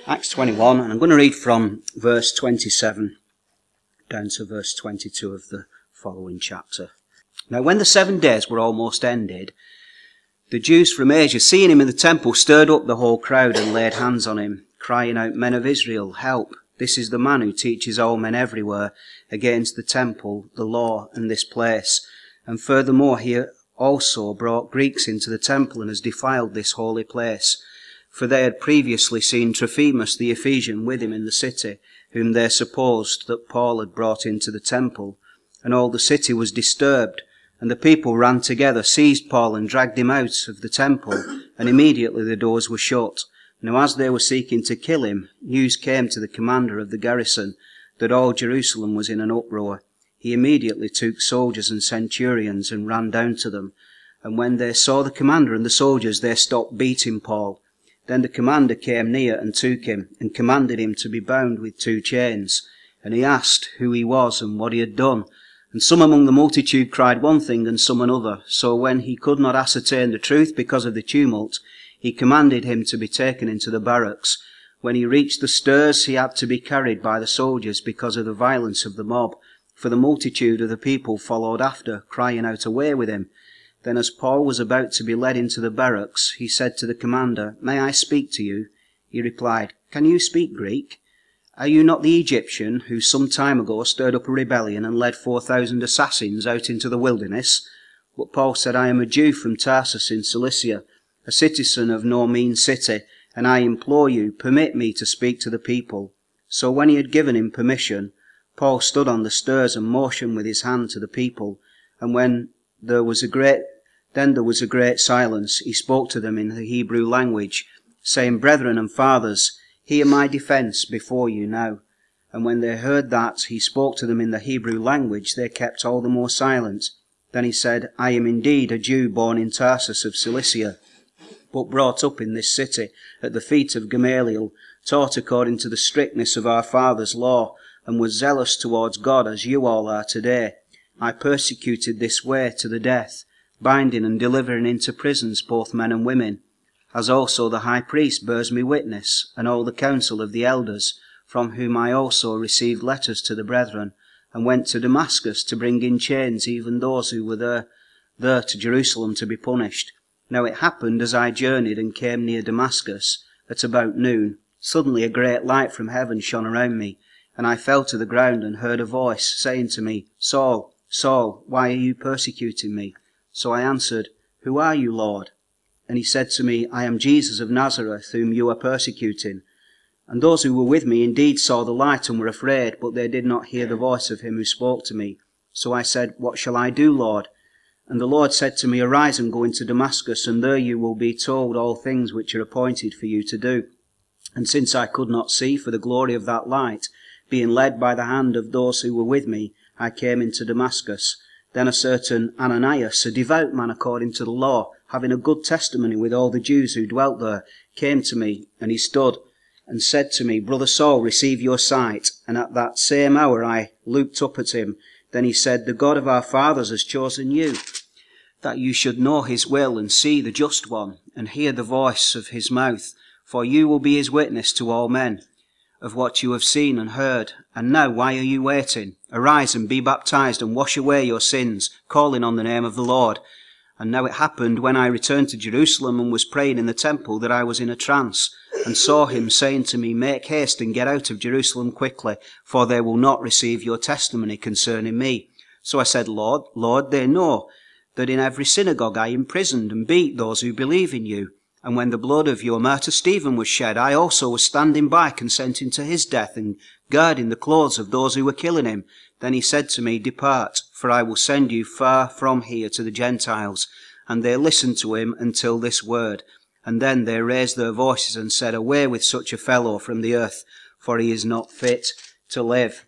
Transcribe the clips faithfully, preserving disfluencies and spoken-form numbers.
Acts twenty-one, and I'm going to read from verse twenty-seven down to verse twenty-two of the following chapter. Now when the seven days were almost ended, the Jews from Asia, seeing him in the temple, stirred up the whole crowd and laid hands on him, crying out, "Men of Israel, help! This is the man who teaches all men everywhere against the temple, the law, and this place. And furthermore, he also brought Greeks into the temple and has defiled this holy place." For they had previously seen Trophimus the Ephesian with him in the city, whom they supposed that Paul had brought into the temple. And all the city was disturbed, and the people ran together, seized Paul and dragged him out of the temple, and immediately the doors were shut. Now as they were seeking to kill him, news came to the commander of the garrison that all Jerusalem was in an uproar. He immediately took soldiers and centurions and ran down to them. And when they saw the commander and the soldiers, they stopped beating Paul. Then the commander came near and took him, and commanded him to be bound with two chains. And he asked who he was and what he had done. And some among the multitude cried one thing and some another. So when he could not ascertain the truth because of the tumult, he commanded him to be taken into the barracks. When he reached the stairs, he had to be carried by the soldiers because of the violence of the mob. For the multitude of the people followed after, crying out, "Away with him!" Then as Paul was about to be led into the barracks, he said to the commander, "May I speak to you?" He replied, "Can you speak Greek? Are you not the Egyptian who some time ago stirred up a rebellion and led four thousand assassins out into the wilderness?" But Paul said, "I am a Jew from Tarsus in Cilicia, a citizen of no mean city, and I implore you, permit me to speak to the people." So when he had given him permission, Paul stood on the stairs and motioned with his hand to the people. And when there was a great Then there was a great silence. He spoke to them in the Hebrew language, saying, "Brethren and fathers, hear my defense before you now." And when they heard that he spoke to them in the Hebrew language, they kept all the more silent. Then he said, "I am indeed a Jew born in Tarsus of Cilicia, but brought up in this city at the feet of Gamaliel, taught according to the strictness of our fathers' law, and was zealous towards God as you all are today. I persecuted this way to the death, binding and delivering into prisons both men and women, as also the high priest bears me witness, and all the council of the elders, from whom I also received letters to the brethren, and went to Damascus to bring in chains even those who were there, there to Jerusalem to be punished. Now it happened as I journeyed and came near Damascus, at about noon, suddenly a great light from heaven shone around me, and I fell to the ground and heard a voice saying to me, 'Saul, Saul, why are you persecuting me?' So I answered, 'Who are you, Lord?' And he said to me, 'I am Jesus of Nazareth, whom you are persecuting.' And those who were with me indeed saw the light and were afraid, but they did not hear the voice of him who spoke to me. So I said, 'What shall I do, Lord?' And the Lord said to me, 'Arise and go into Damascus, and there you will be told all things which are appointed for you to do.' And since I could not see for the glory of that light, being led by the hand of those who were with me, I came into Damascus. Then a certain Ananias, a devout man according to the law, having a good testimony with all the Jews who dwelt there, came to me, and he stood and said to me, 'Brother Saul, receive your sight.' And at that same hour I looked up at him. Then he said, 'The God of our fathers has chosen you, that you should know his will and see the just one, and hear the voice of his mouth. For you will be his witness to all men of what you have seen and heard. And now why are you waiting? Arise and be baptized and wash away your sins, calling on the name of the Lord.' And now it happened when I returned to Jerusalem and was praying in the temple that I was in a trance, and saw him saying to me, 'Make haste and get out of Jerusalem quickly, for they will not receive your testimony concerning me.' So I said, 'Lord, Lord, they know that in every synagogue I imprisoned and beat those who believe in you. And when the blood of your martyr Stephen was shed, I also was standing by, consenting to his death and guarding the clothes of those who were killing him.' Then he said to me, 'Depart, for I will send you far from here to the Gentiles.' And they listened to him until this word. And then they raised their voices and said, 'Away with such a fellow from the earth, for he is not fit to live.'"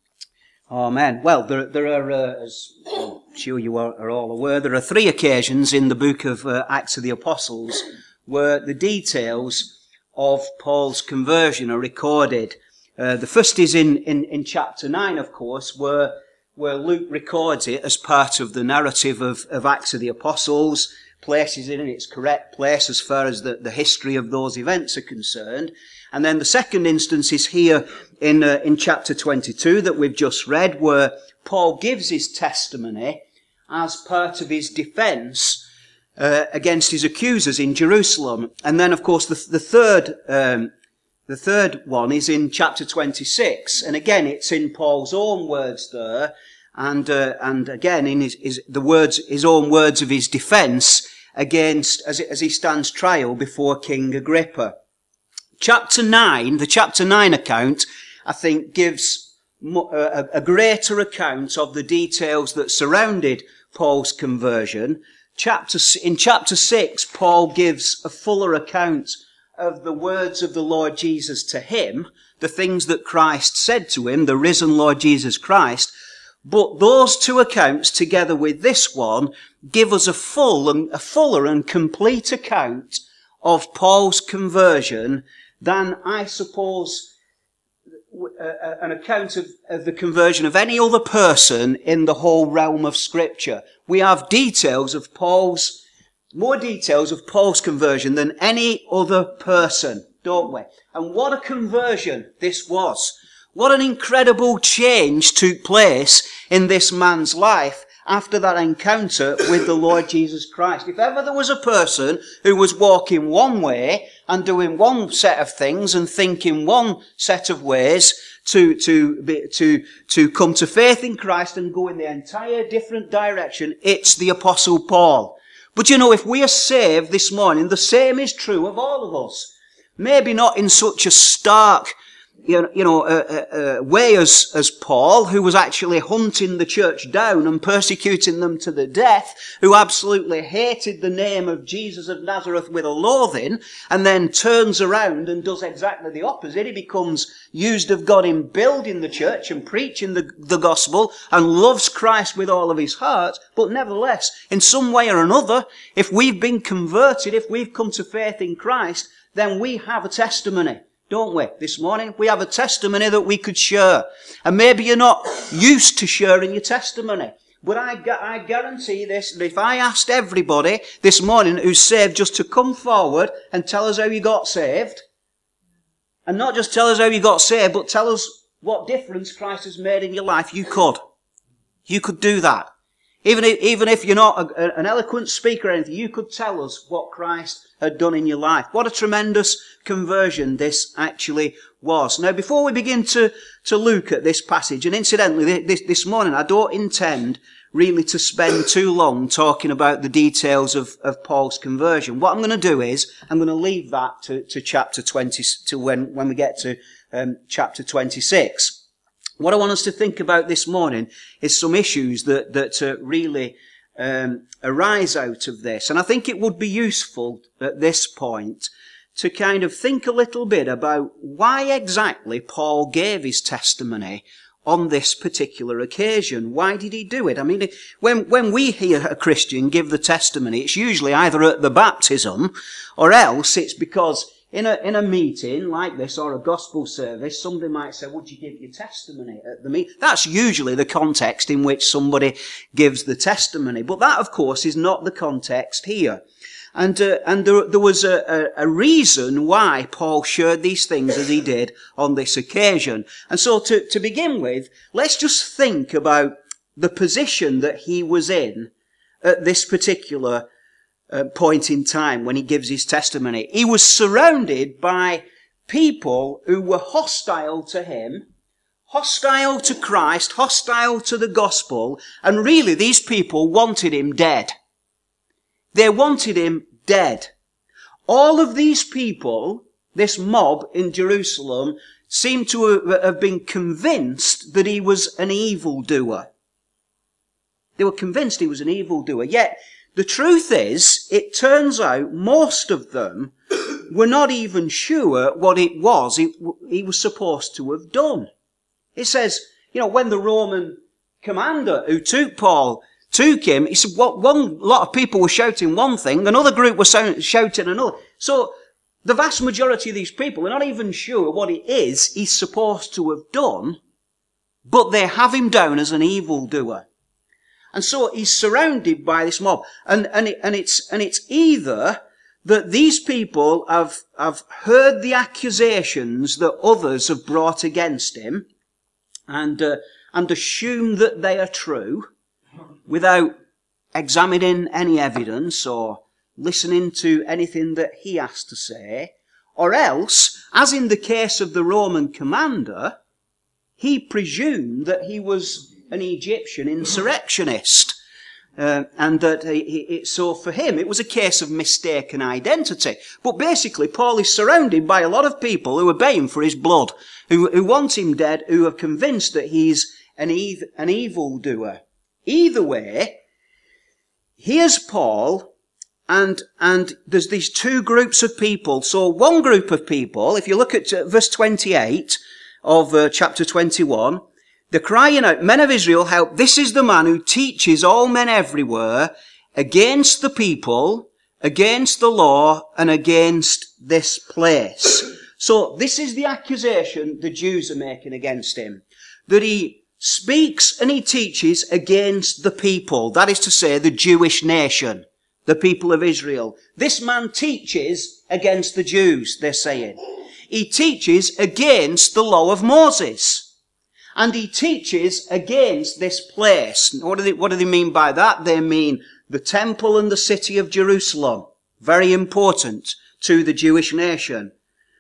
Amen. Well, there, there are, uh, as I'm sure you are, are all aware, there are three occasions in the book of uh, Acts of the Apostles where the details of Paul's conversion are recorded. Uh, the first is in, in, in chapter nine, of course, where, where Luke records it as part of the narrative of, of Acts of the Apostles, places it in its correct place as far as the, the history of those events are concerned. And then the second instance is here in uh, in chapter twenty-two that we've just read, where Paul gives his testimony as part of his defence uh, against his accusers in Jerusalem. And then, of course, the, the third um, the third one is in chapter twenty-six, and again, it's in Paul's own words there, and uh, and again in his, his the words his own words of his defence against as as he stands trial before King Agrippa. Chapter nine, the chapter nine account, I think, gives a, a greater account of the details that surrounded Paul's conversion. Chapter, in chapter six, Paul gives a fuller account of the words of the Lord Jesus to him, the things that Christ said to him, the risen Lord Jesus Christ. But those two accounts, together with this one, give us a full and a fuller and complete account of Paul's conversion than, I suppose, an account of, of the conversion of any other person in the whole realm of Scripture. We have details of Paul's, more details of Paul's conversion than any other person, don't we? And what a conversion this was. What an incredible change took place in this man's life after that encounter with the Lord Jesus Christ. If ever there was a person who was walking one way and doing one set of things and thinking one set of ways to, to, be, to, to come to faith in Christ and go in the entire different direction, it's the Apostle Paul. But you know, if we are saved this morning, the same is true of all of us. Maybe not in such a stark You know, you know uh, uh, uh, way as, as Paul, who was actually hunting the church down and persecuting them to the death, who absolutely hated the name of Jesus of Nazareth with a loathing, and then turns around and does exactly the opposite. He becomes used of God in building the church and preaching the, the gospel and loves Christ with all of his heart. But nevertheless, in some way or another, if we've been converted, if we've come to faith in Christ, then we have a testimony. Don't we? This morning, we have a testimony that we could share. And maybe you're not used to sharing your testimony. But I, I guarantee this, that if I asked everybody this morning who's saved just to come forward and tell us how you got saved, and not just tell us how you got saved, but tell us what difference Christ has made in your life, you could. You could do that. Even if, even if you're not a, an eloquent speaker or anything, you could tell us what Christ had done in your life. What a tremendous conversion this actually was. Now, before we begin to, to look at this passage, and incidentally, this, this morning, I don't intend really to spend too long talking about the details of, of Paul's conversion. What I'm going to do is, I'm going to leave that to, to chapter twenty, to when, when we get to um, chapter twenty-six. What I want us to think about this morning is some issues that, that uh, really um, arise out of this. And I think it would be useful at this point to kind of think a little bit about why exactly Paul gave his testimony on this particular occasion. Why did he do it? I mean, when, when we hear a Christian give the testimony, it's usually either at the baptism or else it's because In a, in a meeting like this or a gospel service, somebody might say, would you give your testimony at the meeting? That's usually the context in which somebody gives the testimony. But that, of course, is not the context here. And, uh, and there, there was a, a, a reason why Paul shared these things as he did on this occasion. And so to, to begin with, let's just think about the position that he was in at this particular Uh, point in time when he gives his testimony. He was surrounded by people who were hostile to him, hostile to Christ, hostile to the gospel, and really these people wanted him dead. They wanted him dead. All of these people, this mob in Jerusalem, seemed to have been convinced that he was an evildoer. They were convinced he was an evildoer, yet the truth is, it turns out most of them were not even sure what it was he, he was supposed to have done. It says, you know, when the Roman commander who took Paul took him, he said, what, one lot of people were shouting one thing, another group were sound, shouting another. So the vast majority of these people are not even sure what it is he's supposed to have done, but they have him down as an evildoer. And so he's surrounded by this mob. And, and, it, and, it's, and it's either that these people have, have heard the accusations that others have brought against him and, uh, and assume that they are true without examining any evidence or listening to anything that he has to say. Or else, as in the case of the Roman commander, he presumed that he was an Egyptian insurrectionist. Uh, and that he, he, it, so for him, it was a case of mistaken identity. But basically, Paul is surrounded by a lot of people who are baying for his blood, who, who want him dead, who are convinced that he's an, ev- an evildoer. Either way, here's Paul, and, and there's these two groups of people. So one group of people, if you look at uh, verse twenty-eight of uh, chapter twenty-one, they're crying out, "Men of Israel, help. This is the man who teaches all men everywhere against the people, against the law, and against this place." So this is the accusation the Jews are making against him. That he speaks and he teaches against the people. That is to say, the Jewish nation, the people of Israel. This man teaches against the Jews, they're saying. He teaches against the law of Moses. And he teaches against this place. What do they, what do they mean by that? They mean the temple and the city of Jerusalem. Very important to the Jewish nation.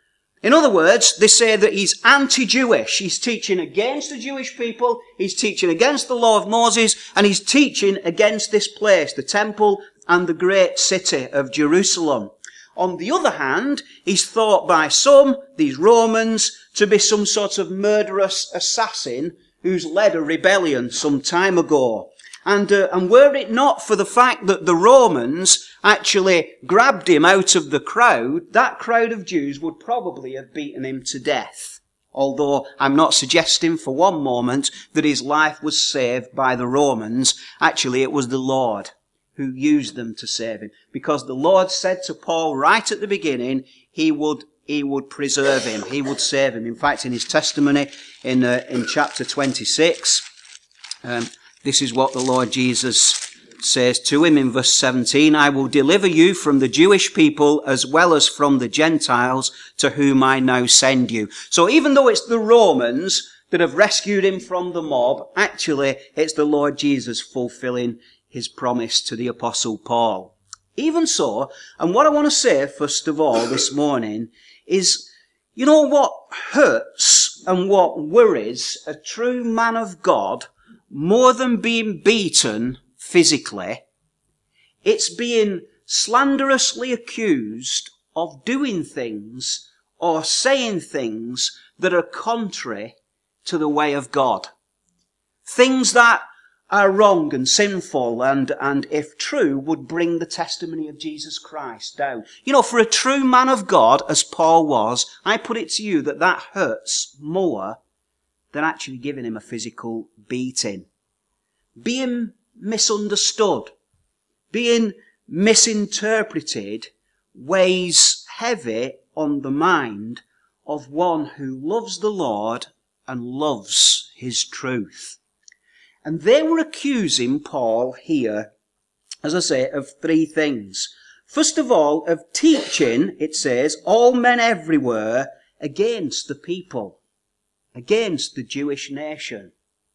In other words, they say that he's anti-Jewish. He's teaching against the Jewish people. He's teaching against the law of Moses. And he's teaching against this place, the temple and the great city of Jerusalem. On the other hand, he's thought by some, these Romans, to be some sort of murderous assassin who's led a rebellion some time ago. And, uh, and were it not for the fact that the Romans actually grabbed him out of the crowd, that crowd of Jews would probably have beaten him to death. Although I'm not suggesting for one moment that his life was saved by the Romans. Actually, it was the Lord who used them to save him. Because the Lord said to Paul right at the beginning, he would he would preserve him, he would save him. In fact, in his testimony in uh, in chapter twenty-six, um, this is what the Lord Jesus says to him in verse seventeen, "I will deliver you from the Jewish people as well as from the Gentiles to whom I now send you." So even though it's the Romans that have rescued him from the mob, actually it's the Lord Jesus fulfilling his promise to the Apostle Paul. Even so, and what I want to say first of all this morning is, you know what hurts and what worries a true man of God more than being beaten physically? It's being slanderously accused of doing things or saying things that are contrary to the way of God. Things that are wrong and sinful and, and if true, would bring the testimony of Jesus Christ down. You know, for a true man of God, as Paul was, I put it to you that that hurts more than actually giving him a physical beating. Being misunderstood, being misinterpreted, weighs heavy on the mind of one who loves the Lord and loves his truth. And they were accusing Paul here, as I say, of three things. First of all, of teaching, it says, all men everywhere against the people, against the Jewish nation.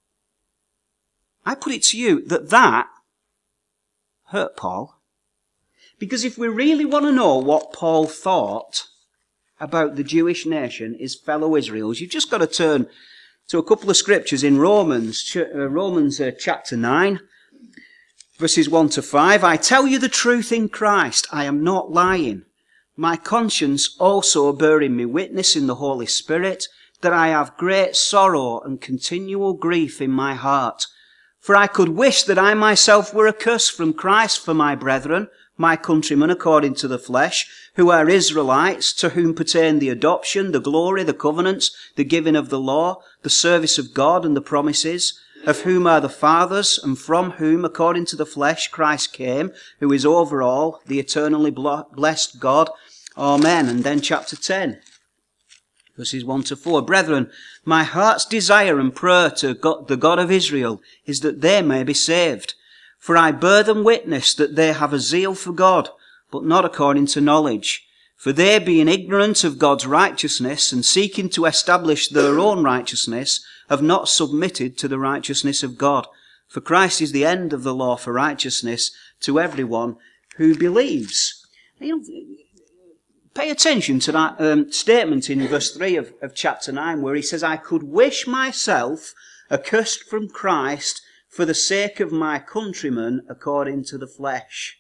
I put it to you that that hurt Paul. Because if we really want to know what Paul thought about the Jewish nation, his fellow Israels, you've just got to turn to a couple of scriptures in Romans, uh, Romans uh, chapter nine, verses one to five. "I tell you the truth in Christ, I am not lying. My conscience also bearing me witness in the Holy Spirit, that I have great sorrow and continual grief in my heart. For I could wish that I myself were accursed from Christ for my brethren, my countrymen according to the flesh, who are Israelites, to whom pertain the adoption, the glory, the covenants, the giving of the law, the service of God and the promises, of whom are the fathers, and from whom, according to the flesh, Christ came, who is over all, the eternally blessed God. Amen." And then chapter ten, verses one to four. "Brethren, my heart's desire and prayer to God, the God of Israel, is that they may be saved. For I bear them witness that they have a zeal for God, but not according to knowledge. For they, being ignorant of God's righteousness and seeking to establish their own righteousness, have not submitted to the righteousness of God. For Christ is the end of the law for righteousness to everyone who believes. You know, pay attention to that um, statement in verse three of, of chapter nine, where he says, I could wish myself accursed from Christ for the sake of my countrymen according to the flesh.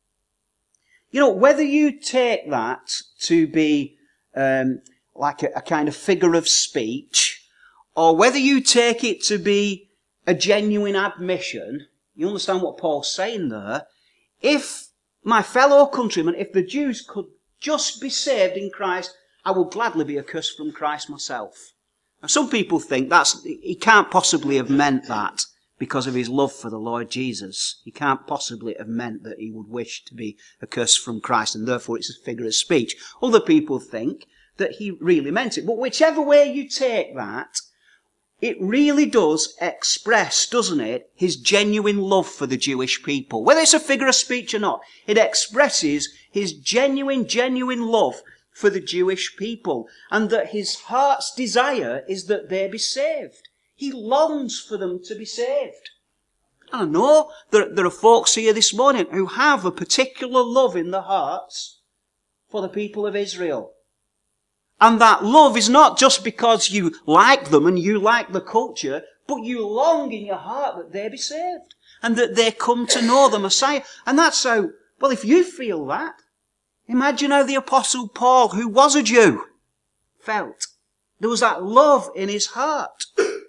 You know, whether you take that to be um, like a, a kind of figure of speech, or whether you take it to be a genuine admission, you understand what Paul's saying there? If my fellow countrymen, if the Jews could just be saved in Christ, I would gladly be accursed from Christ myself. Now, some people think that's, he can't possibly have meant that because of his love for the Lord Jesus. He can't possibly have meant that he would wish to be accursed from Christ, and therefore it's a figure of speech. Other people think that he really meant it. But whichever way you take that, it really does express, doesn't it, his genuine love for the Jewish people. Whether it's a figure of speech or not, it expresses his genuine, genuine love for the Jewish people, and that his heart's desire is that they be saved. He longs for them to be saved. I know there, there are folks here this morning who have a particular love in their hearts for the people of Israel. And that love is not just because you like them and you like the culture, but you long in your heart that they be saved and that they come to know the Messiah. And that's how, well, if you feel that, imagine how the Apostle Paul, who was a Jew, felt. There was that love in his heart.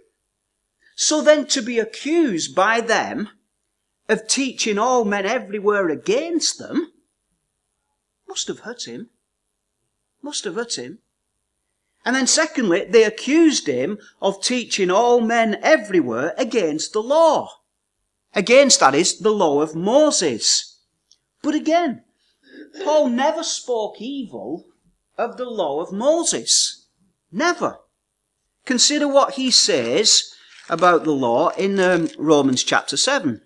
So then to be accused by them of teaching all men everywhere against them must have hurt him. Must have hurt him. And then secondly, they accused him of teaching all men everywhere against the law. Against, that is, the law of Moses. But again, Paul never spoke evil of the law of Moses. Never. Consider what he says about the law in um, Romans chapter seven.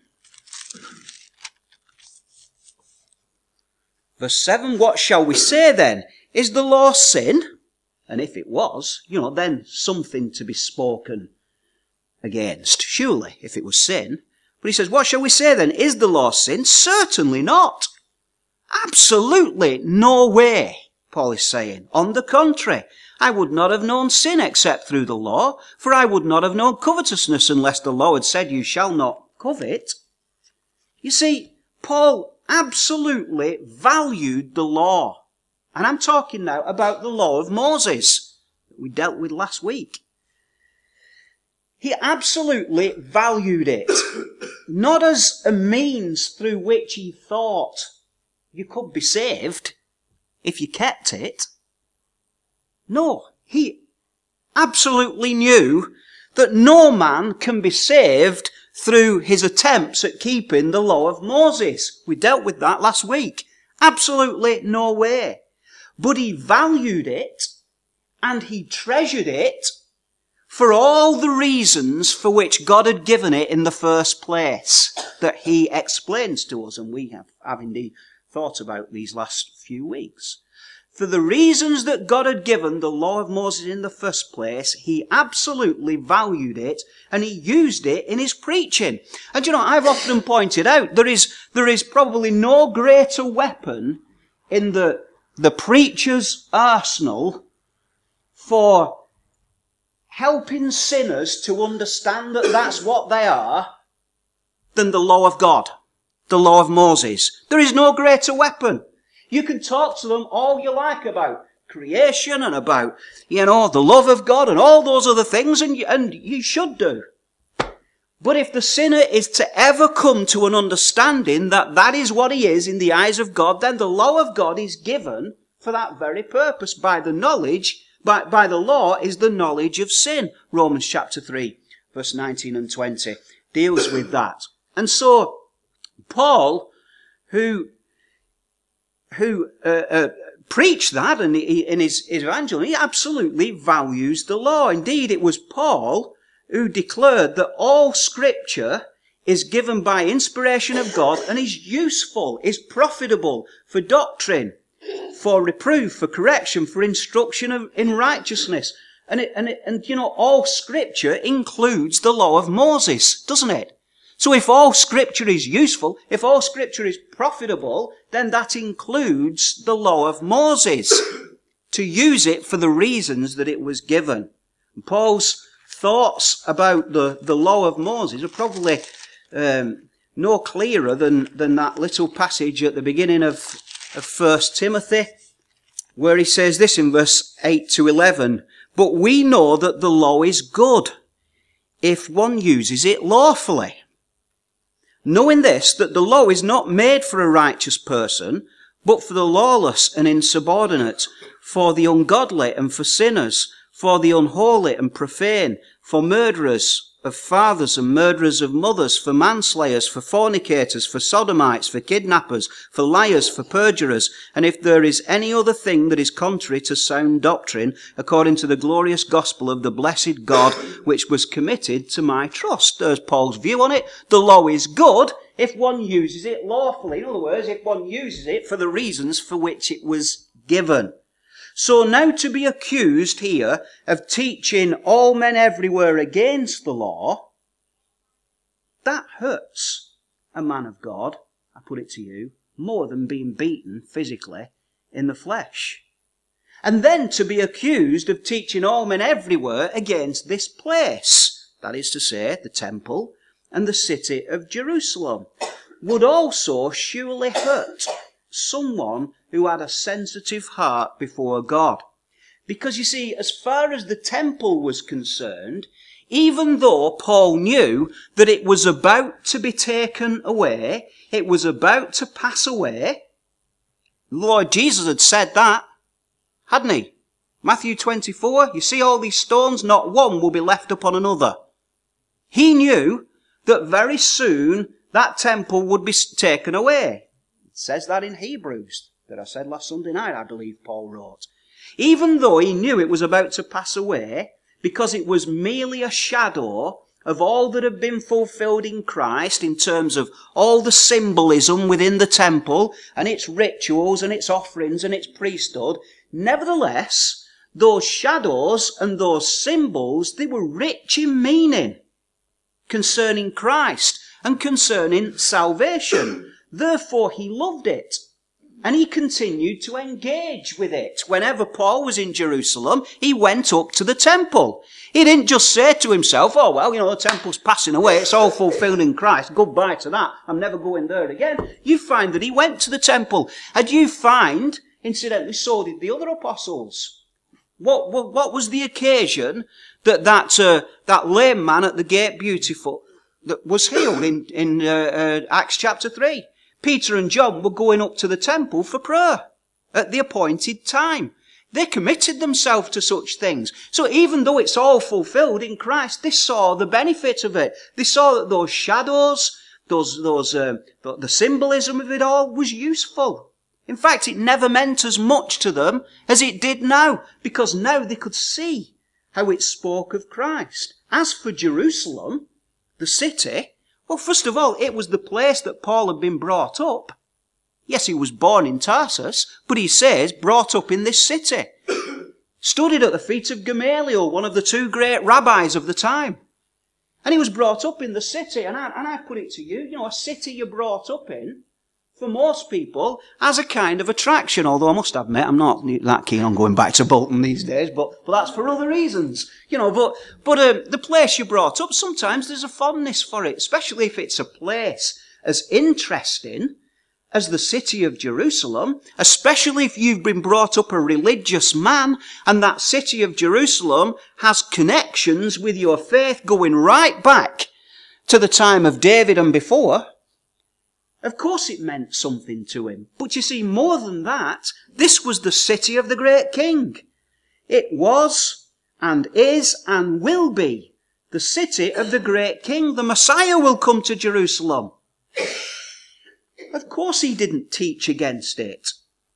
Verse seven, what shall we say then? Is the law sin? And if it was, you know, then something to be spoken against, surely, if it was sin. But he says, what shall we say then? Is the law sin? Certainly not. Absolutely no way, Paul is saying. On the contrary, I would not have known sin except through the law, for I would not have known covetousness unless the law had said, you shall not covet. You see, Paul absolutely valued the law. And I'm talking now about the law of Moses that we dealt with last week. He absolutely valued it, not as a means through which he thought you could be saved if you kept it. No, he absolutely knew that no man can be saved through his attempts at keeping the law of Moses. We dealt with that last week. Absolutely no way. But he valued it and he treasured it for all the reasons for which God had given it in the first place that he explains to us, and we have, have indeed thought about these last few weeks. For the reasons that God had given the law of Moses in the first place, he absolutely valued it and he used it in his preaching. And you know, I've often pointed out, there is, there is probably no greater weapon in the, the preacher's arsenal for helping sinners to understand that that's what they are than the law of God, the law of Moses. There is no greater weapon. You can talk to them all you like about creation and about, you know, the love of God and all those other things, and you, and you should do. But if the sinner is to ever come to an understanding that that is what he is in the eyes of God, then the law of God is given for that very purpose. By the knowledge, by, by the law is the knowledge of sin. Romans chapter three, verse nineteen and twenty deals with that. And so, Paul, who who uh, uh, preached that in, in his, his evangelism, he absolutely values the law. Indeed, it was Paul who declared that all Scripture is given by inspiration of God and is useful, is profitable for doctrine, for reproof, for correction, for instruction of, in righteousness. And, it, and, it, and, you know, all Scripture includes the law of Moses, doesn't it? So if all Scripture is useful, if all Scripture is profitable, then that includes the law of Moses, to use it for the reasons that it was given. And Paul's thoughts about the, the law of Moses are probably um, no clearer than, than that little passage at the beginning of, of First Timothy, where he says this in verse eight to eleven, "But we know that the law is good, if one uses it lawfully. Knowing this, that the law is not made for a righteous person, but for the lawless and insubordinate, for the ungodly and for sinners, for the unholy and profane, for murderers of fathers and murderers of mothers, for manslayers, for fornicators, for sodomites, for kidnappers, for liars, for perjurers, and if there is any other thing that is contrary to sound doctrine, according to the glorious gospel of the blessed God, which was committed to my trust." There's Paul's view on it. The law is good if one uses it lawfully. In other words, if one uses it for the reasons for which it was given. So now to be accused here of teaching all men everywhere against the law, that hurts a man of God, I put it to you, more than being beaten physically in the flesh. And then to be accused of teaching all men everywhere against this place, that is to say, the temple and the city of Jerusalem, would also surely hurt someone who had a sensitive heart before God. Because you see, as far as the temple was concerned, even though Paul knew that it was about to be taken away, it was about to pass away, the Lord Jesus had said that, hadn't he? Matthew twenty-four, you see all these stones, not one will be left upon another. He knew that very soon that temple would be taken away. It says that in Hebrews, that I said last Sunday night, I believe Paul wrote. Even though he knew it was about to pass away, because it was merely a shadow of all that had been fulfilled in Christ in terms of all the symbolism within the temple and its rituals and its offerings and its priesthood, nevertheless, those shadows and those symbols, they were rich in meaning concerning Christ and concerning salvation. Therefore, he loved it. And he continued to engage with it. Whenever Paul was in Jerusalem, he went up to the temple. He didn't just say to himself, oh, well, you know, the temple's passing away. It's all fulfilled in Christ. Goodbye to that. I'm never going there again. You find that he went to the temple. And you find, incidentally, so did the other apostles. What, what, what was the occasion that that, uh, that lame man at the gate beautiful that was healed in, in uh, uh, Acts chapter three? Peter and John were going up to the temple for prayer at the appointed time. They committed themselves to such things. So even though it's all fulfilled in Christ, they saw the benefit of it. They saw that those shadows, those, those, uh, the, the symbolism of it all was useful. In fact, it never meant as much to them as it did now, because now they could see how it spoke of Christ. As for Jerusalem, the city, well, first of all, it was the place that Paul had been brought up. Yes, he was born in Tarsus, but he says brought up in this city. Studied at the feet of Gamaliel, one of the two great rabbis of the time. And he was brought up in the city, and I, and I put it to you, you know, a city you're brought up in, for most people, has a kind of attraction, although I must admit I'm not that keen on going back to Bolton these days, but, but that's for other reasons. You know, but, but um, the place you're brought up, sometimes there's a fondness for it, especially if it's a place as interesting as the city of Jerusalem, especially if you've been brought up a religious man, and that city of Jerusalem has connections with your faith going right back to the time of David and before. Of course it meant something to him. But you see, more than that, this was the city of the great king. It was, and is, and will be the city of the great king. The Messiah will come to Jerusalem. Of course he didn't teach against it,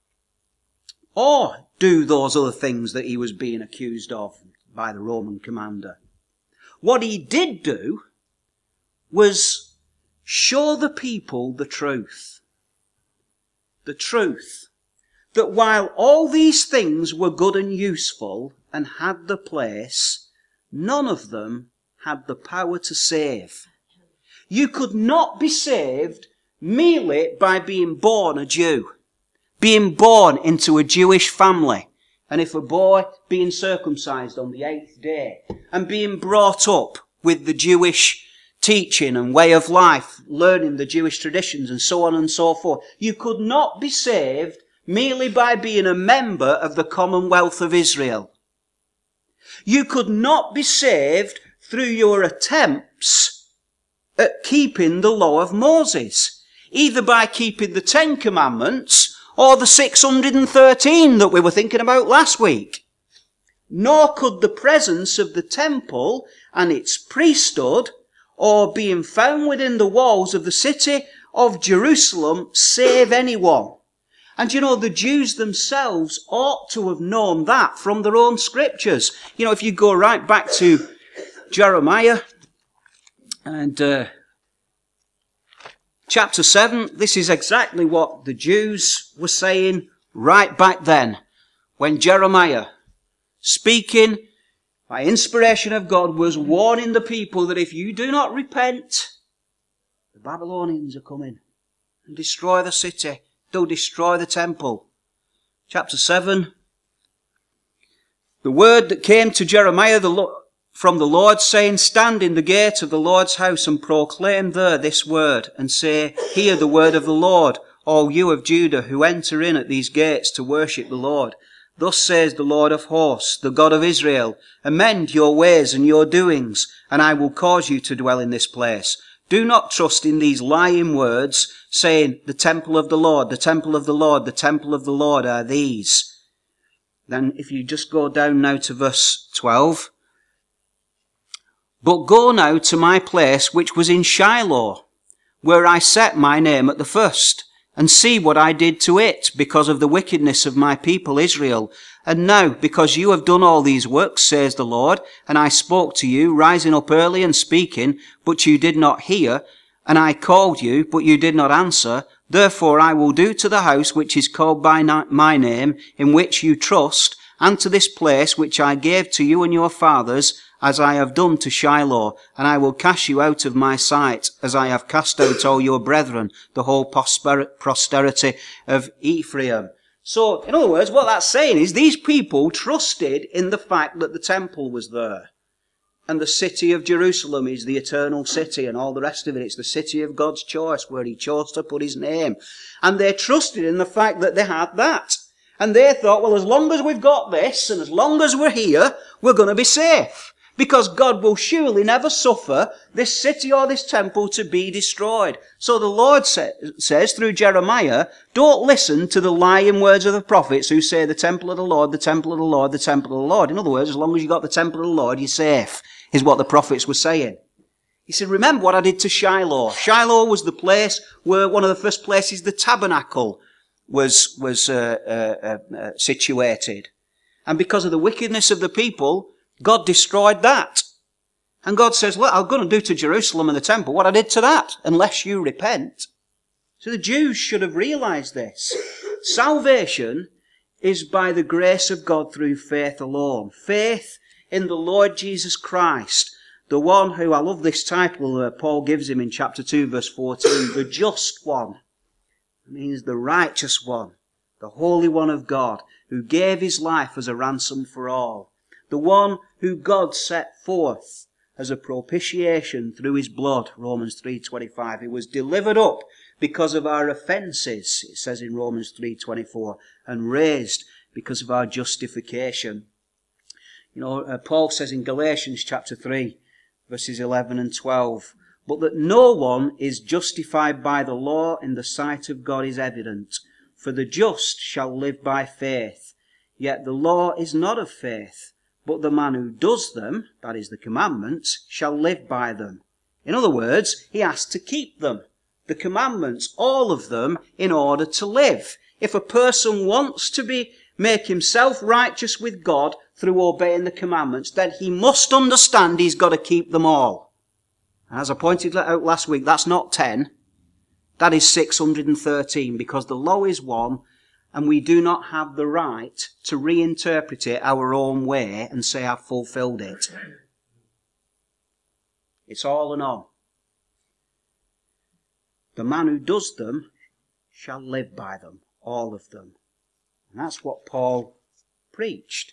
or do those other things that he was being accused of by the Roman commander. What he did do was show the people the truth. The truth. That while all these things were good and useful and had their place, none of them had the power to save. You could not be saved merely by being born a Jew, being born into a Jewish family, and if a boy, being circumcised on the eighth day, and being brought up with the Jewish teaching and way of life, learning the Jewish traditions and so on and so forth. You could not be saved merely by being a member of the Commonwealth of Israel. You could not be saved through your attempts at keeping the law of Moses, either by keeping the Ten Commandments or the six hundred thirteen that we were thinking about last week. Nor could the presence of the temple and its priesthood, or being found within the walls of the city of Jerusalem, save anyone. And you know, the Jews themselves ought to have known that from their own scriptures. You know, if you go right back to Jeremiah and uh, chapter seven, this is exactly what the Jews were saying right back then, when Jeremiah, speaking by inspiration of God, was warning the people that if you do not repent, the Babylonians are coming and destroy the city. They'll destroy the temple. Chapter seven. The word that came to Jeremiah the Lo- from the Lord, saying, stand in the gate of the Lord's house and proclaim there this word, and say, hear the word of the Lord, all you of Judah who enter in at these gates to worship the Lord. Thus says the Lord of hosts, the God of Israel, amend your ways and your doings, and I will cause you to dwell in this place. Do not trust in these lying words, saying, the temple of the Lord, the temple of the Lord, the temple of the Lord are these. Then if you just go down now to verse twelve. But go now to my place which was in Shiloh, where I set my name at the first, and see what I did to it, because of the wickedness of my people Israel. And now, because you have done all these works, says the Lord, and I spoke to you, rising up early and speaking, but you did not hear, and I called you, but you did not answer, therefore I will do to the house which is called by my name, in which you trust, and to this place which I gave to you and your fathers, as I have done to Shiloh, and I will cast you out of my sight, as I have cast out all your brethren, the whole posterity of Ephraim. So, in other words, what that's saying is these people trusted in the fact that the temple was there. And the city of Jerusalem is the eternal city, and all the rest of it. It's the city of God's choice, where he chose to put his name. And they trusted in the fact that they had that. And they thought, well, as long as we've got this, and as long as we're here, we're going to be safe. Because God will surely never suffer this city or this temple to be destroyed. So the Lord sa- says through Jeremiah, don't listen to the lying words of the prophets who say the temple of the Lord, the temple of the Lord, the temple of the Lord. In other words, as long as you've got the temple of the Lord, you're safe, is what the prophets were saying. He said, remember what I did to Shiloh. Shiloh was the place where one of the first places the tabernacle was, was uh, uh, uh, situated. And because of the wickedness of the people, God destroyed that. And God says, look, I'm going to do to Jerusalem and the temple what I did to that, unless you repent. So the Jews should have realized this. Salvation is by the grace of God through faith alone. Faith in the Lord Jesus Christ, the one who, I love this title uh, Paul gives him in chapter two, verse fourteen, the just one. It means the righteous one, the holy one of God, who gave his life as a ransom for all. The one who God set forth as a propitiation through his blood, Romans three twenty-five. He was delivered up because of our offences, it says in Romans three twenty-four, and raised because of our justification. You know, uh, Paul says in Galatians chapter three, verses eleven and twelve, but that no one is justified by the law in the sight of God is evident, for the just shall live by faith. Yet the law is not of faith, but the man who does them, that is the commandments, shall live by them. In other words, he has to keep them, the commandments, all of them, in order to live. If a person wants to be make himself righteous with God through obeying the commandments, then he must understand he's got to keep them all. And as I pointed out last week, that's not ten. That is six hundred thirteen, because the law is one, and we do not have the right to reinterpret it our own way and say I've fulfilled it. It's all and all. The man who does them shall live by them, all of them. And that's what Paul preached.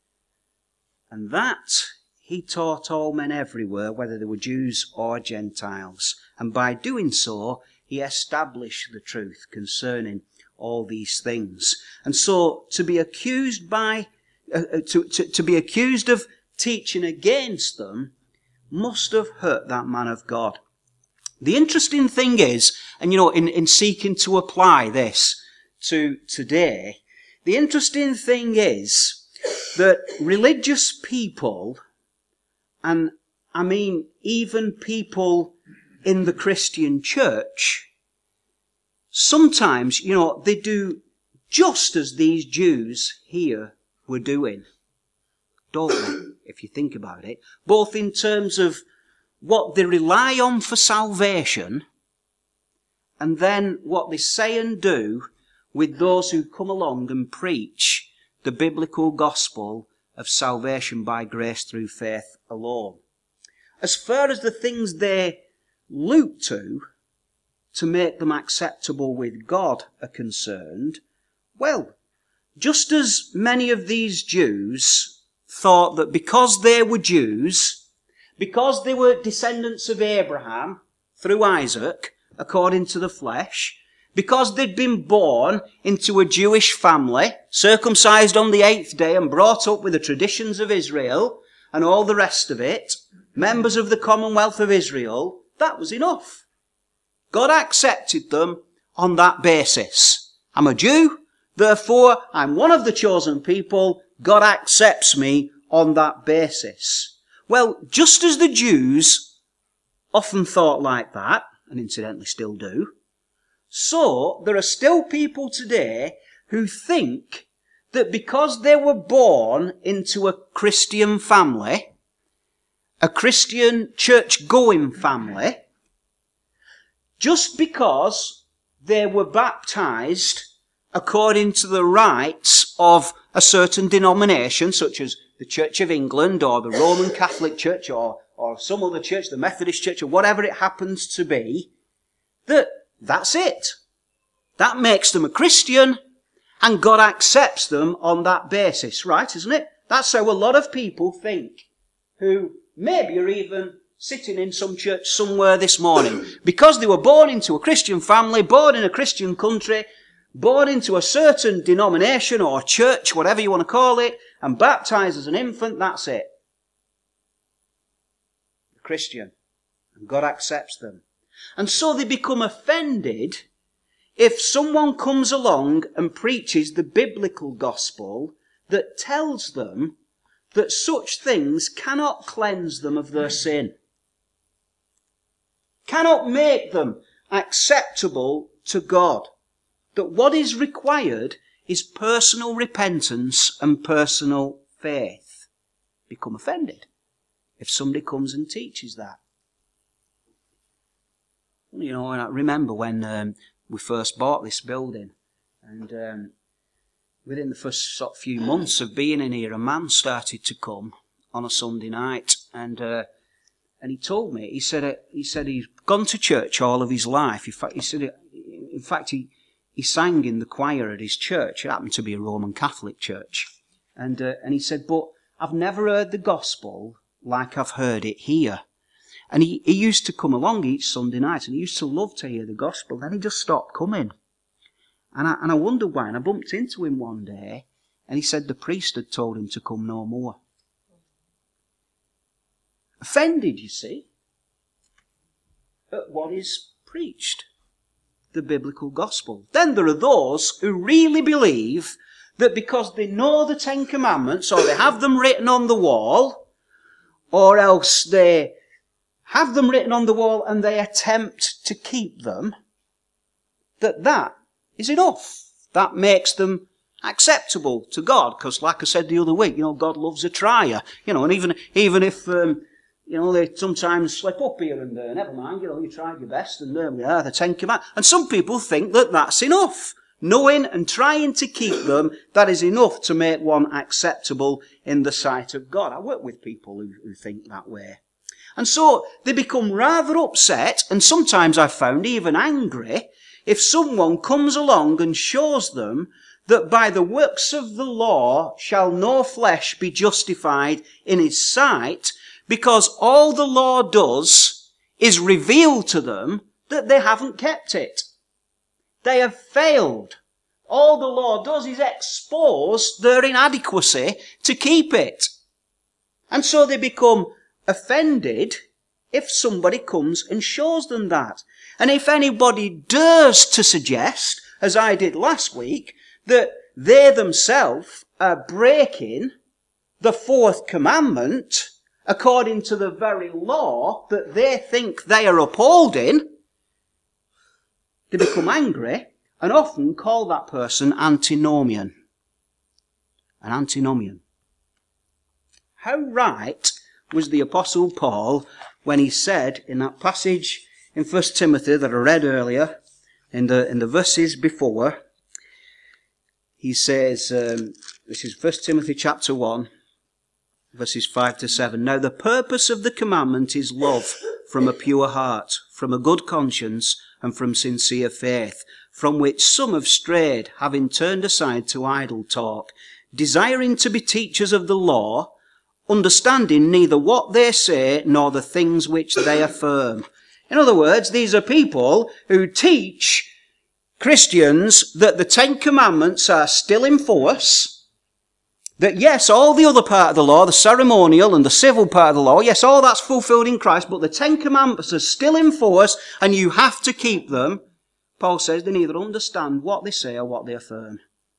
And that he taught all men everywhere, whether they were Jews or Gentiles. And by doing so, he established the truth concerning all these things. And so to be accused by, uh, to, to, to be accused of teaching against them must have hurt that man of God. The interesting thing is, and you know, in, in seeking to apply this to today, the interesting thing is that religious people, and I mean even people in the Christian church, sometimes, you know, they do just as these Jews here were doing, don't they, if you think about it, both in terms of what they rely on for salvation, and then what they say and do with those who come along and preach the biblical gospel of salvation by grace through faith alone. As far as the things they look to, to make them acceptable with God are concerned, well, just as many of these Jews thought that because they were Jews, because they were descendants of Abraham through Isaac, according to the flesh, because they'd been born into a Jewish family, circumcised on the eighth day and brought up with the traditions of Israel and all the rest of it, members of the Commonwealth of Israel, that was enough. God accepted them on that basis. I'm a Jew, therefore I'm one of the chosen people. God accepts me on that basis. Well, just as the Jews often thought like that, and incidentally still do, so there are still people today who think that because they were born into a Christian family, a Christian church-going family, just because they were baptized according to the rites of a certain denomination, such as the Church of England or the Roman Catholic Church or, or some other church, the Methodist Church or whatever it happens to be, that that's it. That makes them a Christian, and God accepts them on that basis, right, isn't it? That's how a lot of people think, who maybe are even sitting in some church somewhere this morning. Because they were born into a Christian family, born in a Christian country, born into a certain denomination or church, whatever you want to call it, and baptized as an infant, that's it. A Christian. And God accepts them. And so they become offended if someone comes along and preaches the biblical gospel that tells them that such things cannot cleanse them of their sin, cannot make them acceptable to God, that what is required is personal repentance and personal faith. Become offended if somebody comes and teaches that. You know, and I remember when um, we first bought this building, and um, within the first sort of few months of being in here, a man started to come on a Sunday night, and uh, and he told me, he said uh, he said he's gone to church all of his life. In fact, he said, in fact, he he sang in the choir at his church. It happened to be a Roman Catholic church, and uh, and he said, but I've never heard the gospel like I've heard it here. And he, he used to come along each Sunday night, and he used to love to hear the gospel. Then he just stopped coming. And I, and I wondered why. And I bumped into him one day, and he said the priest had told him to come no more. Offended, you see, at what is preached, the biblical gospel. Then there are those who really believe that because they know the Ten Commandments, or they have them written on the wall, or else they have them written on the wall and they attempt to keep them, that that is enough. That makes them acceptable to God. Because like I said the other week, you know, God loves a trier. You know, and even, even if, um, You know, they sometimes slip up here and there. Never mind, you know, you tried your best and there we are, the Ten Commandments. And some people think that that's enough. Knowing and trying to keep them, that is enough to make one acceptable in the sight of God. I work with people who, who think that way. And so they become rather upset, and sometimes I've found even angry, if someone comes along and shows them that by the works of the law shall no flesh be justified in his sight, because all the law does is reveal to them that they haven't kept it. They have failed. All the law does is expose their inadequacy to keep it. And so they become offended if somebody comes and shows them that. And if anybody dares to suggest, as I did last week, that they themselves are breaking the fourth commandment according to the very law that they think they are upholding, they become angry and often call that person antinomian. An antinomian. How right was the Apostle Paul when he said in that passage in First Timothy that I read earlier, in the, in the verses before, he says, um, this is First Timothy chapter one, verses five to seven. Now the purpose of the commandment is love from a pure heart, from a good conscience, and from sincere faith, from which some have strayed, having turned aside to idle talk, desiring to be teachers of the law, understanding neither what they say nor the things which they affirm. In other words, these are people who teach Christians that the Ten Commandments are still in force, that yes, all the other part of the law, the ceremonial and the civil part of the law, yes, all that's fulfilled in Christ, but the Ten Commandments are still in force and you have to keep them. Paul says they neither understand what they say or what they affirm.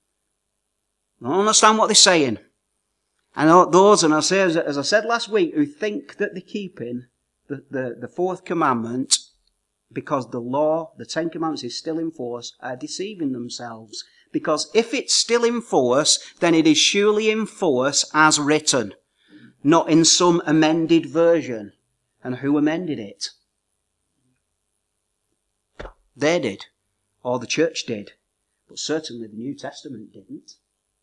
They don't understand what they're saying. And those, and I say, as I said last week, who think that they're keeping the, the, the fourth commandment because the law, the Ten Commandments is still in force, are deceiving themselves. Because if it's still in force, then it is surely in force as written, not in some amended version. And who amended it? They did, or the church did, but certainly the New Testament didn't.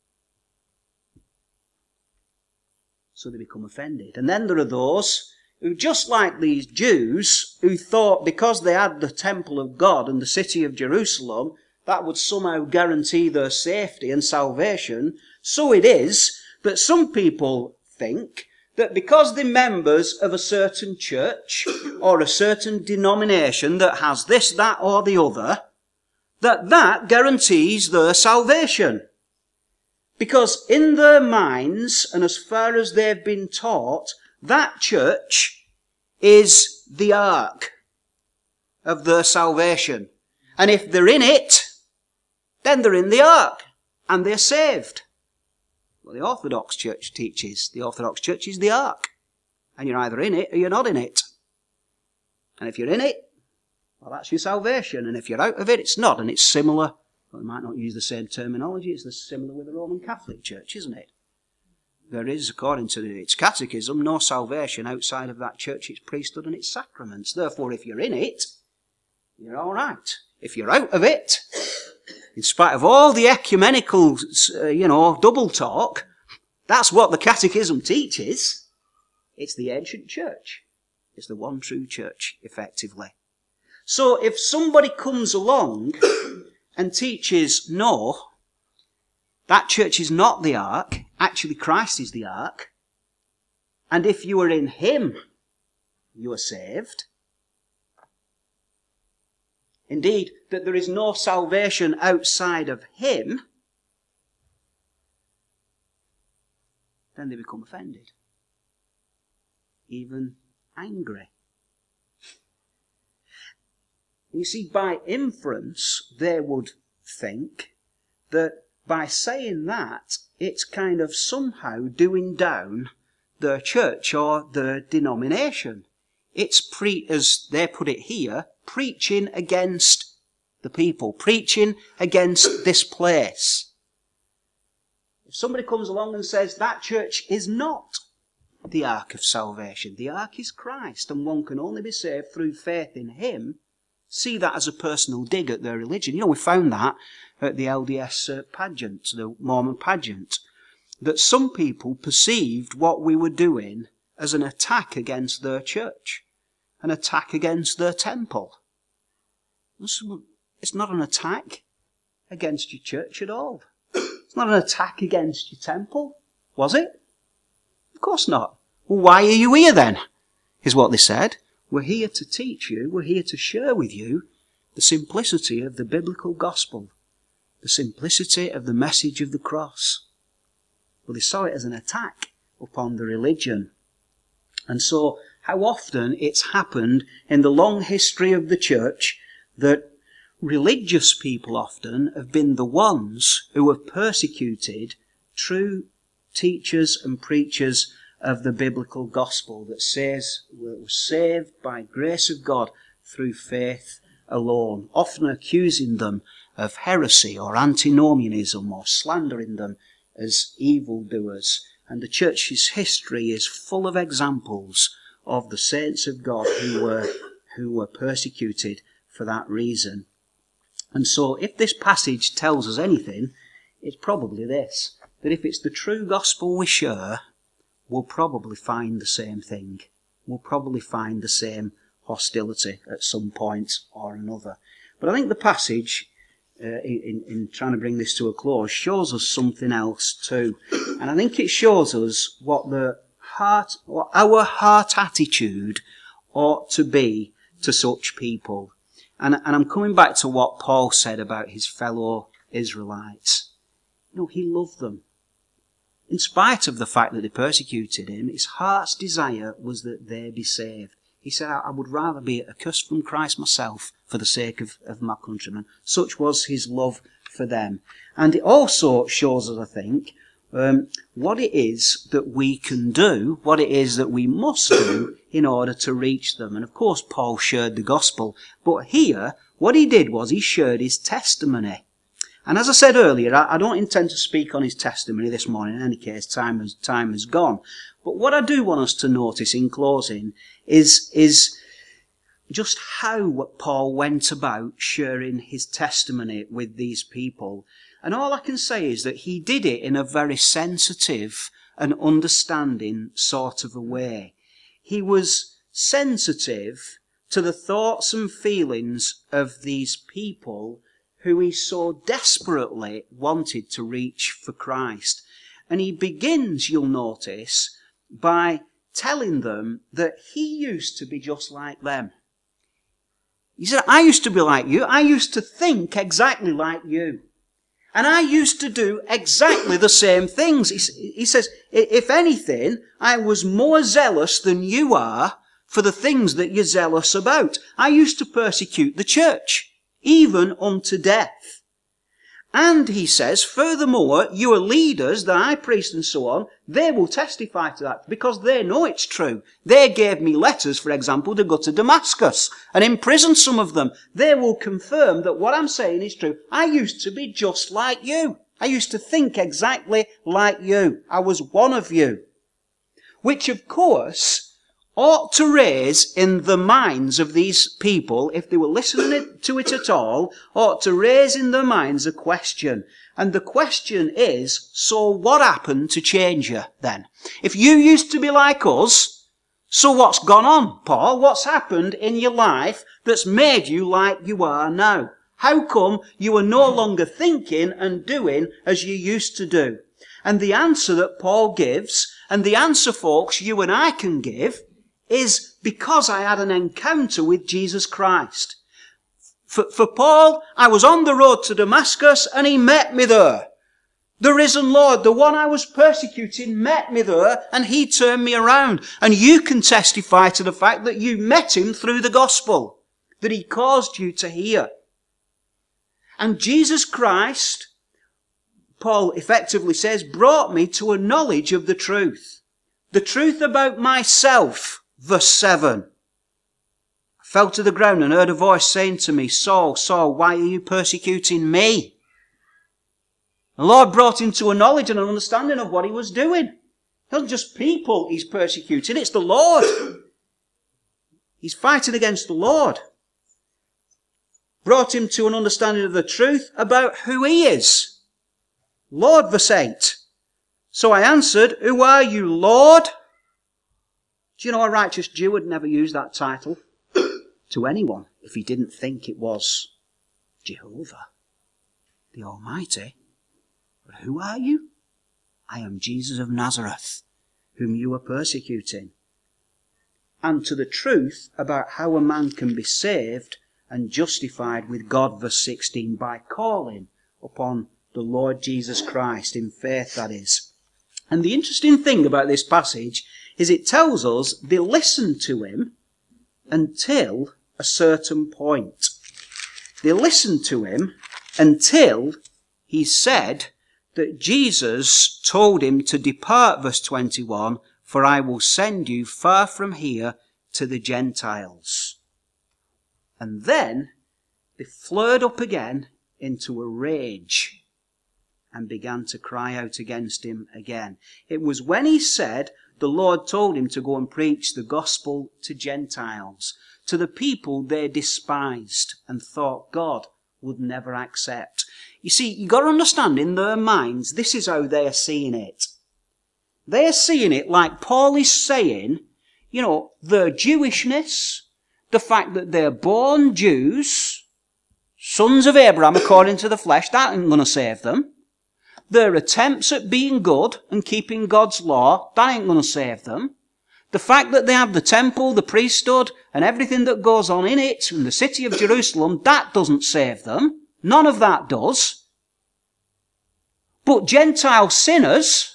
So they become offended. And then there are those who, just like these Jews, who thought because they had the temple of God and the city of Jerusalem, that would somehow guarantee their safety and salvation. So it is that some people think that because they're members of a certain church or a certain denomination that has this, that or the other, that that guarantees their salvation. Because in their minds, and as far as they've been taught, that church is the ark of their salvation. And if they're in it, then they're in the ark, and they're saved. Well, the Orthodox Church teaches, the Orthodox Church is the ark. And you're either in it or you're not in it. And if you're in it, well, that's your salvation. And if you're out of it, it's not. And it's similar. Well, I might not use the same terminology. It's similar with the Roman Catholic Church, isn't it? There is, according to its catechism, no salvation outside of that church, its priesthood and its sacraments. Therefore, if you're in it, you're all right. If you're out of it, in spite of all the ecumenical, uh, you know, double talk, that's what the catechism teaches. It's the ancient church. It's the one true church, effectively. So if somebody comes along and teaches, no, that church is not the ark, actually Christ is the ark, and if you are in him, you are saved. Indeed, that there is no salvation outside of him, then they become offended, even angry. You see, by inference, they would think that by saying that, it's kind of somehow doing down their church or their denomination. It's, pre, as they put it here, preaching against the people, preaching against this place. If somebody comes along and says that church is not the ark of salvation. The ark is Christ, and one can only be saved through faith in him. See that as a personal dig at their religion. You know, we found that at the L D S uh, pageant, the Mormon pageant, that some people perceived what we were doing as an attack against their church, an attack against their temple. It's not an attack against your church at all. It's not an attack against your temple, was it? Of course not. Well, why are you here then? Is what they said. We're here to teach you, we're here to share with you the simplicity of the biblical gospel, the simplicity of the message of the cross. Well, they saw it as an attack upon the religion. And so, how often it's happened in the long history of the church that religious people often have been the ones who have persecuted true teachers and preachers of the biblical gospel that says we're saved by grace of God through faith alone, often accusing them of heresy or antinomianism or slandering them as evildoers. And the church's history is full of examples of the saints of God who were, who were persecuted for that reason. And so if this passage tells us anything, it's probably this, that if it's the true gospel we share, we'll probably find the same thing. We'll probably find the same hostility at some point or another. But I think the passage, uh, in, in trying to bring this to a close, shows us something else too. And I think it shows us what the heart, what our heart attitude ought to be to such people. And, and I'm coming back to what Paul said about his fellow Israelites. You know, he loved them. In spite of the fact that they persecuted him, his heart's desire was that they be saved. He said, I would rather be accursed from Christ myself for the sake of, of my countrymen. Such was his love for them. And it also shows us, I think, um, what it is that we can do, what it is that we must do in order to reach them. And of course, Paul shared the gospel. But here, what he did was he shared his testimony. And as I said earlier, I don't intend to speak on his testimony this morning. In any case, time has, time has gone. But what I do want us to notice in closing is, is just how Paul went about sharing his testimony with these people. And all I can say is that he did it in a very sensitive and understanding sort of a way. He was sensitive to the thoughts and feelings of these people who he so desperately wanted to reach for Christ. And he begins, you'll notice, by telling them that he used to be just like them. He said, I used to be like you. I used to think exactly like you. And I used to do exactly the same things. He, he says, if anything, I was more zealous than you are for the things that you're zealous about. I used to persecute the church, even unto death. And he says, furthermore, your leaders, the high priest and so on, they will testify to that because they know it's true. They gave me letters, for example, to go to Damascus and imprison some of them. They will confirm that what I'm saying is true. I used to be just like you. I used to think exactly like you. I was one of you. Which, of course, ought to raise in the minds of these people, if they were listening to it at all, ought to raise in their minds a question. And the question is, so what happened to change you then? If you used to be like us, so what's gone on, Paul? What's happened in your life that's made you like you are now? How come you are no longer thinking and doing as you used to do? And the answer that Paul gives, and the answer, folks, you and I can give, is because I had an encounter with Jesus Christ. For, for Paul, I was on the road to Damascus and he met me there. The risen Lord, the one I was persecuting, met me there and he turned me around. And you can testify to the fact that you met him through the gospel, that he caused you to hear. And Jesus Christ, Paul effectively says, brought me to a knowledge of the truth. The truth about myself. Verse seven. I fell to the ground and heard a voice saying to me, Saul, Saul, why are you persecuting me? The Lord brought him to a knowledge and an understanding of what he was doing. Not just people he's persecuting, it's the Lord. He's fighting against the Lord. Brought him to an understanding of the truth about who he is. Lord, verse eight. So I answered, who are you, Lord? Do you know a righteous Jew would never use that title to anyone if he didn't think it was Jehovah, the Almighty. But who are you? I am Jesus of Nazareth, whom you are persecuting. And to the truth about how a man can be saved and justified with God, verse sixteen, by calling upon the Lord Jesus Christ in faith, that is. And the interesting thing about this passage is it tells us they listened to him until a certain point. They listened to him until he said that Jesus told him to depart, verse twenty-one, for I will send you far from here to the Gentiles. And then they flared up again into a rage and began to cry out against him again. It was when he said the Lord told him to go and preach the gospel to Gentiles, to the people they despised and thought God would never accept. You see, you've got to understand, in their minds, this is how they're seeing it. They're seeing it like Paul is saying, you know, their Jewishness, the fact that they're born Jews, sons of Abraham according to the flesh, that ain't going to save them. Their attempts at being good and keeping God's law, that ain't going to save them. The fact that they have the temple, the priesthood, and everything that goes on in it, in the city of Jerusalem, that doesn't save them. None of that does. But Gentile sinners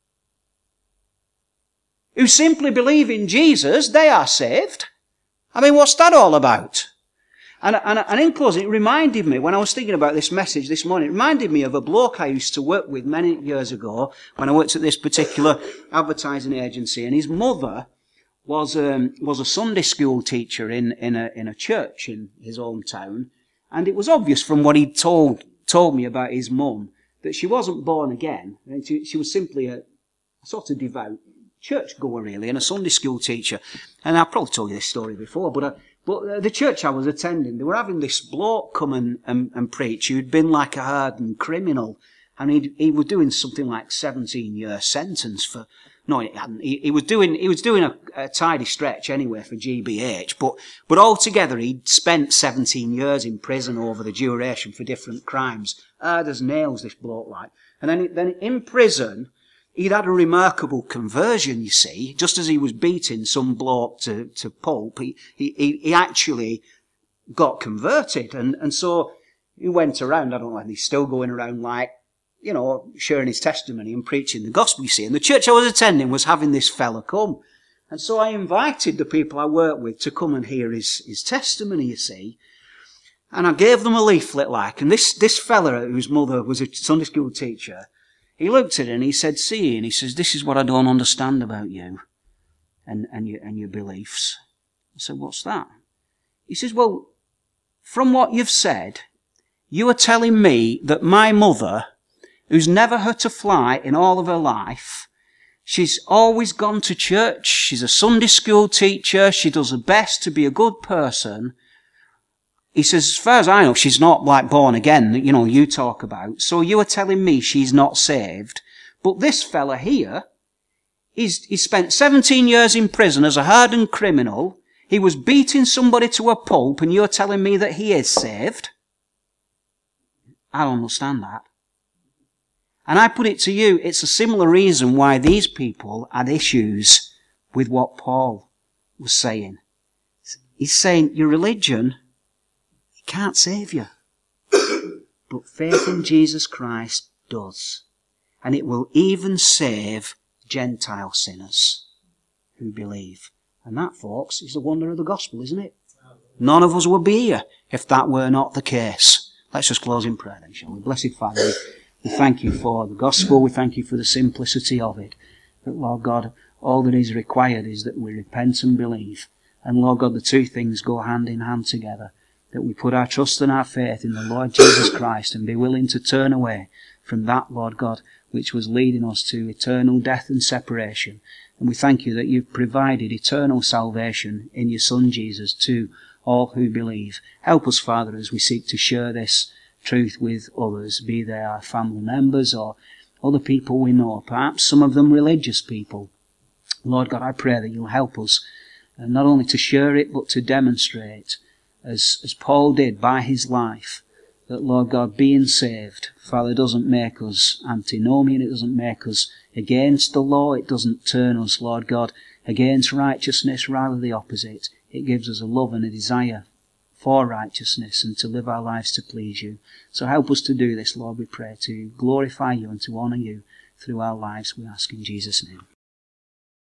who simply believe in Jesus, they are saved. I mean, what's that all about? And, and, and in closing, it reminded me, when I was thinking about this message this morning, it reminded me of a bloke I used to work with many years ago when I worked at this particular advertising agency. And his mother was um, was a Sunday school teacher in, in, a, in a church in his hometown. And it was obvious from what he'd told, told me about his mum that she wasn't born again. She, she was simply a, a sort of devout churchgoer, really, and a Sunday school teacher. And I've probably told you this story before, but... Uh, But the church I was attending, they were having this bloke come and, and, and preach who'd been like a hardened criminal. And he he was doing something like seventeen year sentence for, no, he hadn't. He, he was doing, he was doing a, a tidy stretch anyway for G B H, but, but altogether he'd spent seventeen years in prison over the duration for different crimes. Hard as nails, this bloke like. And then, then in prison, he'd had a remarkable conversion, you see. Just as he was beating some bloke to, to pulp, he, he, he actually got converted. And, and so he went around, I don't know, and he's still going around like, you know, sharing his testimony and preaching the gospel, you see. And the church I was attending was having this fella come. And so I invited the people I work with to come and hear his, his testimony, you see. And I gave them a leaflet like, and this, this fella whose mother was a Sunday school teacher, he looked at it and he said, see, and he says, this is what I don't understand about you and, and, your, and your beliefs. I said, what's that? He says, well, from what you've said, you are telling me that my mother, who's never hurt a fly in all of her life, she's always gone to church, she's a Sunday school teacher, she does her best to be a good person. He says, as far as I know, she's not like born again, that, you know, you talk about. So you are telling me she's not saved. But this fella here, he's, he spent seventeen years in prison as a hardened criminal. He was beating somebody to a pulp, and you're telling me that he is saved? I don't understand that. And I put it to you, it's a similar reason why these people had issues with what Paul was saying. He's saying, your religion can't save you. But faith in Jesus Christ does. And it will even save Gentile sinners who believe. And that, folks, is the wonder of the gospel, isn't it? None of us would be here if that were not the case. Let's just close in prayer then, shall we? Blessed Father, we thank you for the gospel. We thank you for the simplicity of it. That, Lord God, all that is required is that we repent and believe. And, Lord God, the two things go hand in hand together. That we put our trust and our faith in the Lord Jesus Christ and be willing to turn away from that, Lord God, which was leading us to eternal death and separation. And we thank you that you've provided eternal salvation in your Son Jesus to all who believe. Help us, Father, as we seek to share this truth with others, be they our family members or other people we know, perhaps some of them religious people. Lord God, I pray that you'll help us uh, not only to share it, but to demonstrate, as, as Paul did by his life, that, Lord God, being saved, Father, doesn't make us antinomian, it doesn't make us against the law, it doesn't turn us, Lord God, against righteousness, rather the opposite. It gives us a love and a desire for righteousness and to live our lives to please you. So help us to do this, Lord, we pray, to glorify you and to honour you through our lives, we ask in Jesus' name.